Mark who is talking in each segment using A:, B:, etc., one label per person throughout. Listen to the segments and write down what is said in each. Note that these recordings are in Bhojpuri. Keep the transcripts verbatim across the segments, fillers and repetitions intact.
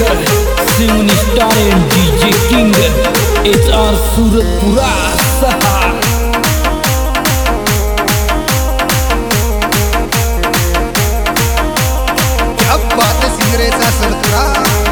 A: singer, Seven Star and D J King, H R Suratpura Sahar.
B: क्या बात है सिंगरे सा सुरतुरा।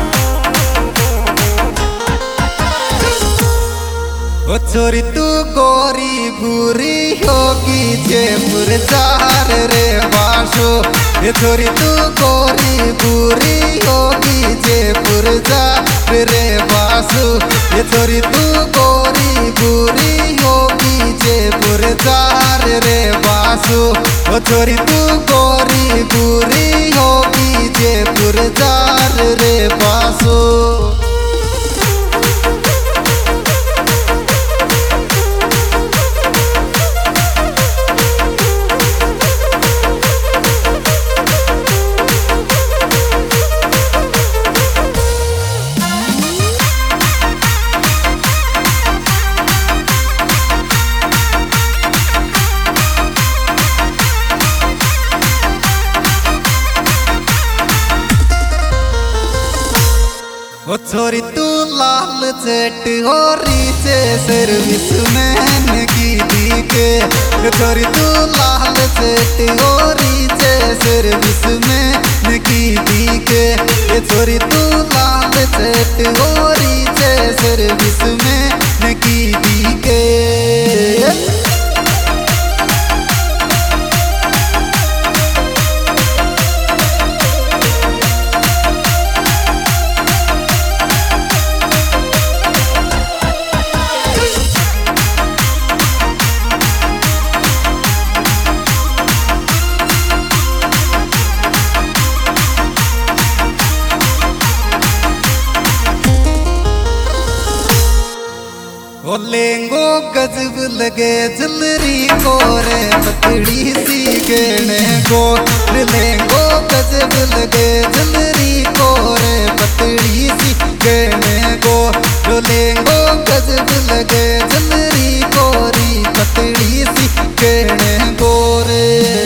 B: ओ छोरी तू गोरी भूरी होगी जयपुर जार रे बाशो। ये छोरी तू गोरी भूरी होगी जयपुर जार रे बासु। ये छोरी तू गोरी भूरी होगी जयपुर जार रे बासु। ओ छोरी तू गोरी भूरी होगी जयपुर जार रे बासु। ओ छोरी तू लाल चट हो रीचे सर्विस मैन की दी के। छोरी तू लाल चट हो रीचे सर्विस मैन की दी के। छोरी तू लाल चट हो रीचे सर्विस मैन की दी के। ओ लेंगो गजब लगे जलरी को रे पतड़ी सी गेने को। लेंगो गजब लगे जलरी को रे पतड़ी सी गेने को। जो लेंगो गजब लगे जलरी को री पतड़ी सी गेने को रे।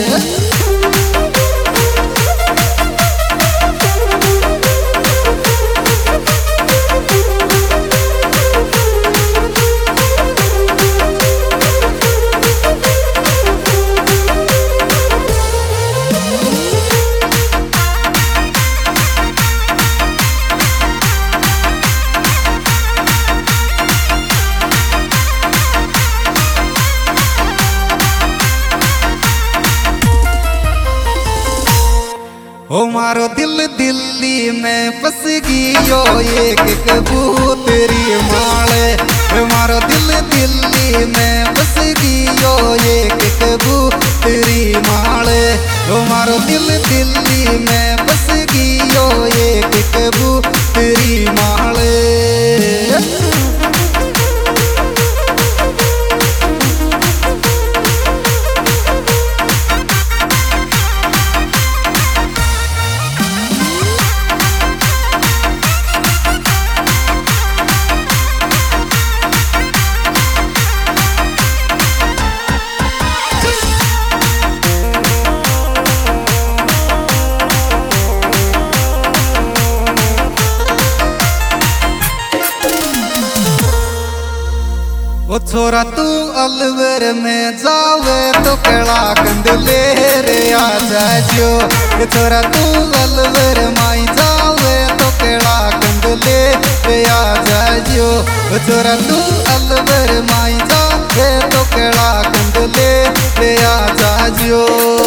B: ओ मारो दिल दिल्ली में फंस गयो एक कबूतरी माले। मारो दिल दिल्ली में फंस गयो एक कबूतरी माले। ओ मारो दिल दिल्ली में फंस गयो एक कबूतरी माले। ओ छोरा तू अलवर में जावे तो केला कंद ले रे आ जाजो। छोरा तू अलवर माई जावे तो केला कंद ले रे आ जाजो। छोरा तू अलवर माई जावे तो केला कंद ले रे आ जाजो।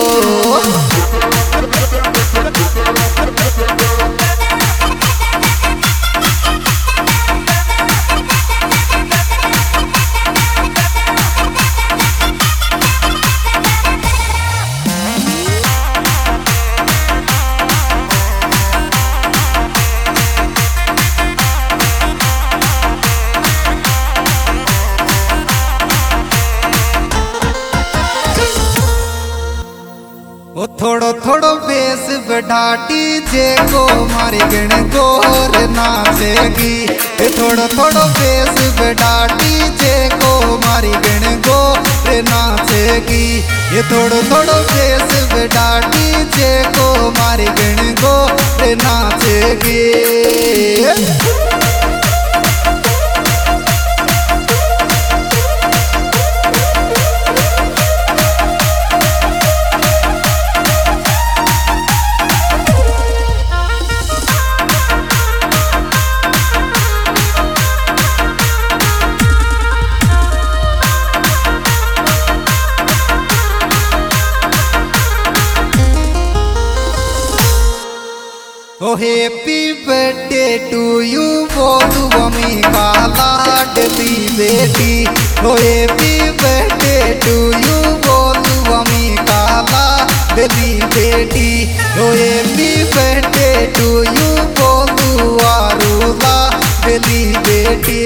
B: ओ थोड़ो थोड़ो बेस बढ़ाटी जे को मारी गण गोर नाचेगी। थोड़ो थोड़ो बेस बढ़ाटी जे को मारी गण गोर नाचेगी। ये थोड़ो थोड़ो बेस बढ़ाटी जे को मारी गण गोर नाचेगी। ओ हैप्पी बर्थडे टू यू बोलू अमी का लाडली बेटी। ओ हैप्पी बर्थडे टू यू बोलू अमी का लाडली बेटी। ओ हैप्पी बर्थडे टू यू बोलू आरू लाडली बेटी।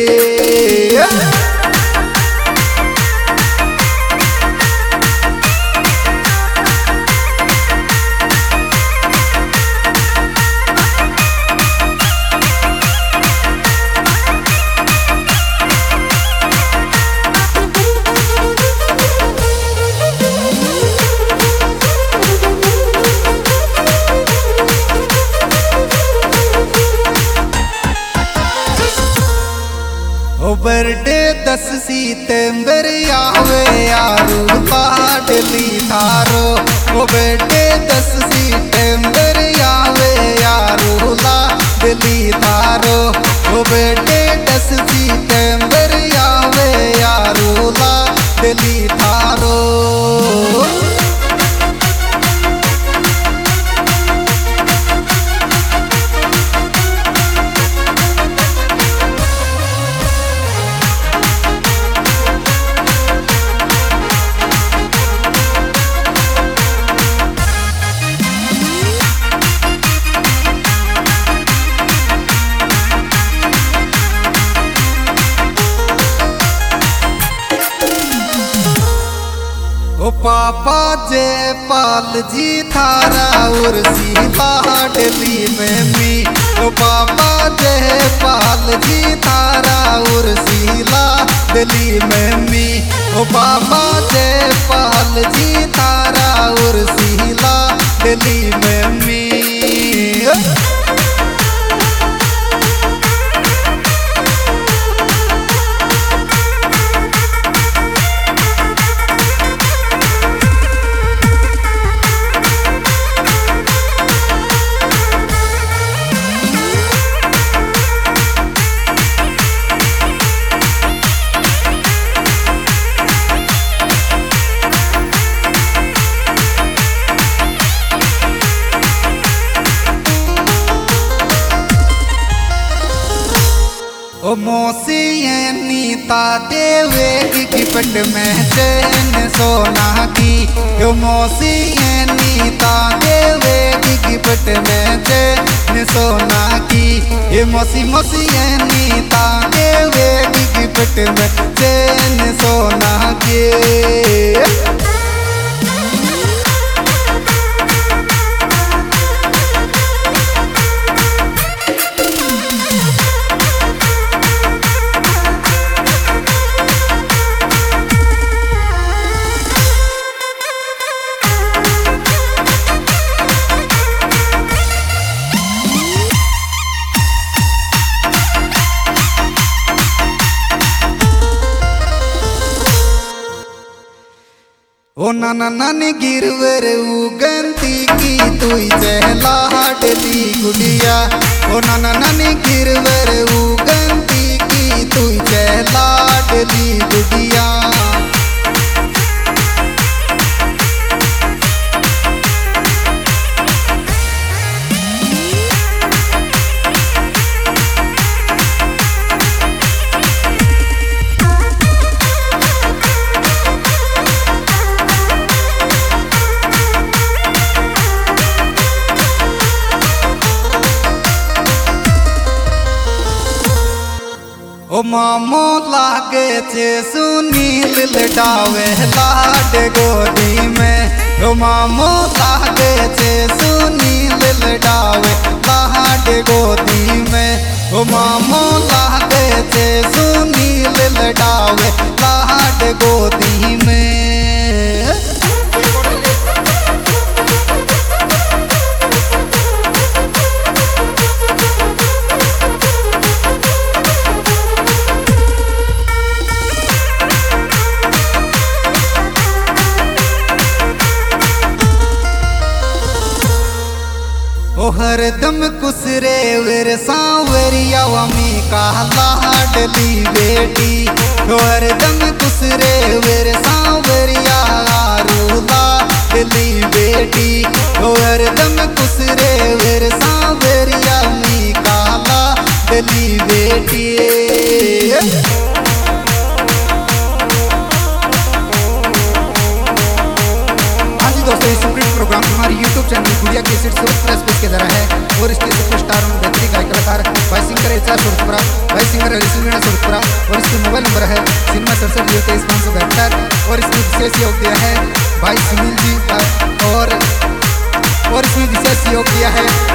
B: ओ बर्थडे दस सितंबर आवे यारू लाडली थारो। ओ बर्थडे दस सितंबर आवे यारू लाडली थारो। ओ बर्थडे दस सितंबर आवे यारू लाडली थारो। ओ पापा जयपाल जी थारा उर्सी लाडली मम्मी। ओ पापा जयपाल जी थारा उर्सी लाडली मम्मी। ओ पापा जयपाल जी थारा उर्सी लाडली मम्मी। ओ मौसी नीता देवे गिफ्ट में चैन सोना की। ओ मौसी नीता देवे गिफ्ट में चैन सोना की। ये मौसी मौसी नीता देवे गिफ्ट में चैन सोना की। ओ नाना नानी गिरवर उगंती की तुई लाडली गुड़िया। ओ नाना नानी गिरवर उगंती की तुई लाडली गुड़िया। ओ मामो लागे छे सुनील लडावे लाड गोदी में। ओ मामो लागे छे सुनील लडावे लाड गोदी में। ओ मामो लागे छे सुनील लडावे लाड गोदी में। हरदम कुसरे वर सांवरिया वमी का लाडली बेटी हरदम कुसरे वर सांवरिया रूला लाडली बेटी हरदम कुसरे वर सांवरिया मी का लाडली बेटी। दोस्तों इस सुप्रीम प्रोग्राम हमारी यूट्यूब चैनल गुड़िया कैसेट से प्रेस के द्वारा है और इसके सुपरस्टार और बेहतरीन गायक कलाकार भाई सिंगर एचा सुरपुरा भाई सिंगर अलीसुमीना सुरपुरा और इसके मोबाइल नंबर है सिनेमा सड़सठ जीरो तेईस पाँच सौ बहत्तर और इसमें विशेष योग दिया है भाई सुनील जी और और इसमें विशेष योग दिया है